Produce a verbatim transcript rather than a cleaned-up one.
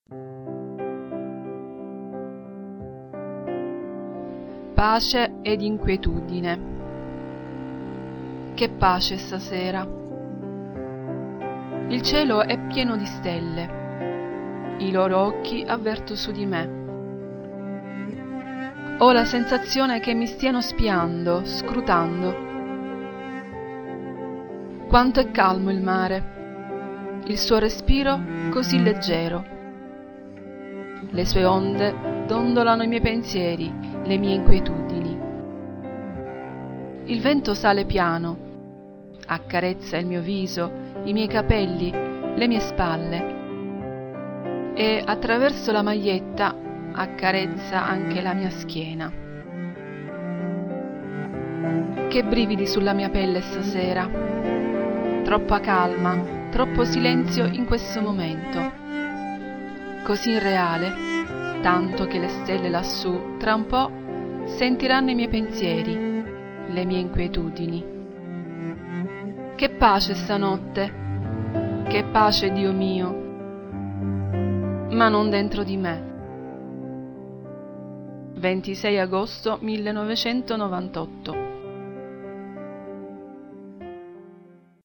Pace ed inquietudine. Che pace stasera. Il cielo è pieno di stelle. I loro occhi avverto su di me. Ho la sensazione che mi stiano spiando, scrutando. Quanto è calmo il mare, il suo respiro così leggero. Le sue onde dondolano i miei pensieri, le mie inquietudini. Il vento sale piano, accarezza il mio viso, i miei capelli, le mie spalle e attraverso la maglietta accarezza anche la mia schiena. Che brividi sulla mia pelle stasera. Troppa calma, troppo silenzio in questo momento. Così irreale, tanto che le stelle lassù, tra un po', sentiranno i miei pensieri, le mie inquietudini. Che pace stanotte, che pace, Dio mio, ma non dentro di me. ventisei agosto millenovecentonovantotto.